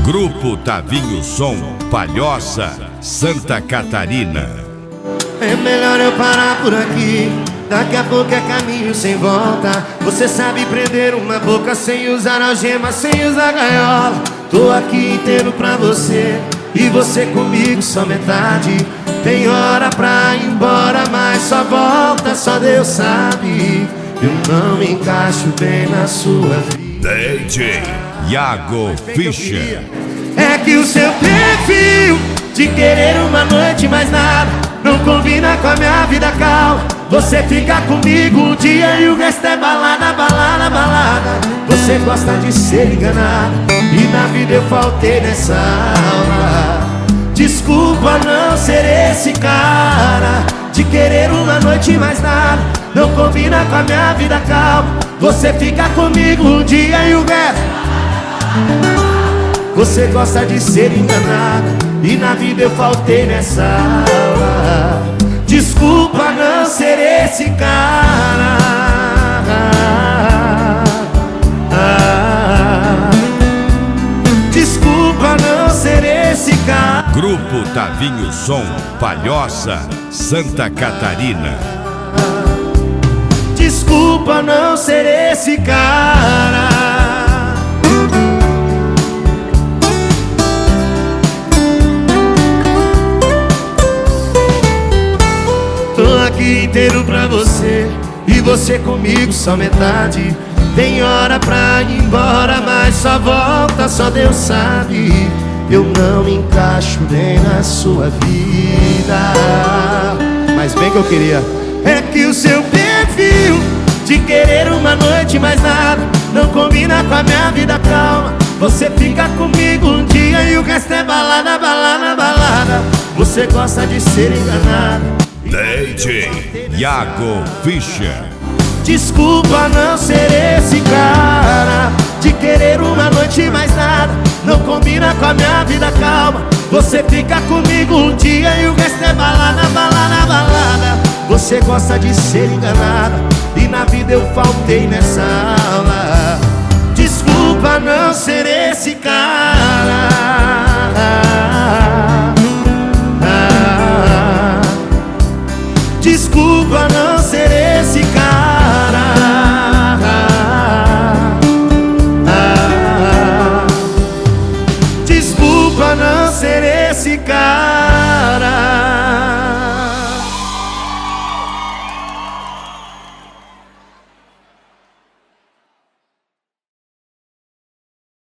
Grupo Tavinho Som, Palhoça, Santa Catarina. É melhor eu parar por aqui, daqui a pouco é caminho sem volta. Você sabe prender uma boca sem usar algema, sem usar gaiola. Tô aqui inteiro pra você, e você comigo só metade. Tem hora pra ir embora, mas só volta, só Deus sabe. Eu não me encaixo bem na sua vida. DJ Iago Fischer. É que o seu perfil de querer uma noite mais nada não combina com a minha vida calma. Você fica comigo um dia e o resto é balada, balada, balada. Você gosta de ser enganada e na vida eu faltei nessa aula. Desculpa não ser esse cara de querer uma noite mais nada não combina com a minha vida calma. Você fica comigo um dia e o resto. Você gosta de ser enganada e na vida eu faltei nessa aula. Desculpa não ser esse cara. Desculpa não ser esse cara. Grupo Tavinho Som, Palhoça, Santa Catarina. Desculpa não ser esse cara. Tô aqui inteiro pra você, e você comigo só metade. Tem hora pra ir embora, mas só volta, só Deus sabe. Eu não me encaixo nem na sua vida, mas bem que eu queria. É que o seu perfil de querer uma noite mais nada não combina com a minha vida calma. Você fica comigo um dia e o resto é balada, balada, balada. Você gosta de ser enganada. DJ Iago Fischer. Desculpa não ser esse cara de querer uma noite mais nada não combina com a minha vida calma. Você fica comigo um dia e o resto é balada, balada, balada. Você gosta de ser enganada e na vida eu faltei nessa aula. Desculpa não ser esse cara.